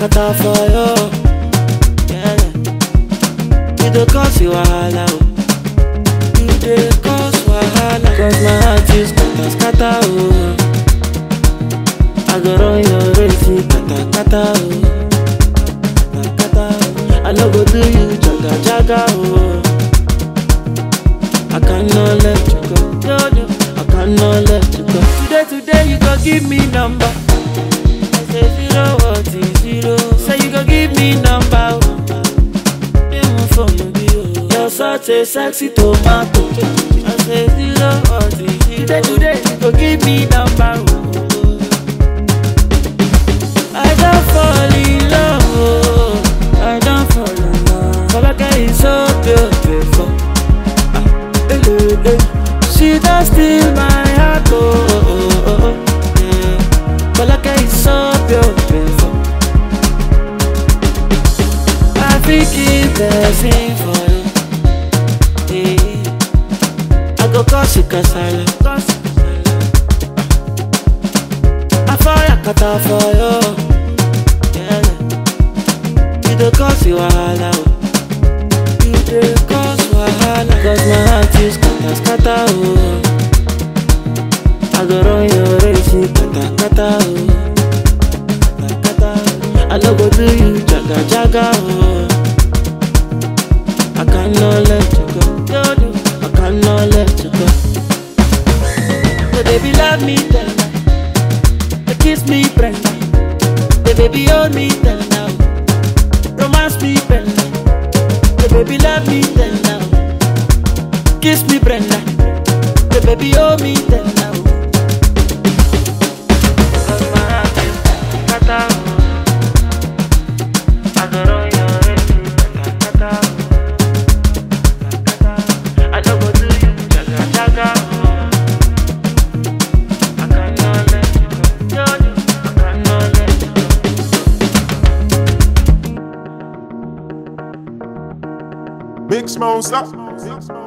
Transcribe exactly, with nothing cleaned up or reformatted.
kata for you. Yeah. You dey cause you wahala, oh. You dey cause wahala. Cause my heart is scatter, scatter, oh. I go run your race, kata kata, oh. Kata kata, oh. I no go do you jaga jaga, oh. I cannot let you go, no, no. I cannot let you go. Today, today you go give me number. I say zero, what is zero? Say you go give me number. Even for me, oh. You're such a sexy tomato. I say zero, what is zero? Today, today you go give me number. I don't fall in love, oh. I don't fall in love. For like I is so beautiful. She does steal my heart, oh, oh, oh, oh, yeah. But like it's so beautiful. I think it's the same for you, yeah. I go cause you cause I love. I fire kata for you, yeah. You don't cause you wahala, oh. You don't cause wahala. Cause my heart is scatter, scatter, oh. I go run your race, kata kata, oh. Kata kata, oh. I no go do you jaga jaga, oh. I cannot let you go, no, no. I cannot let you go. So baby love me tender, they kiss me Brenda, the baby hold me tender, romance me Brenda, the baby love me tender, kiss me Brenda, the baby hold me tender. Mix monster.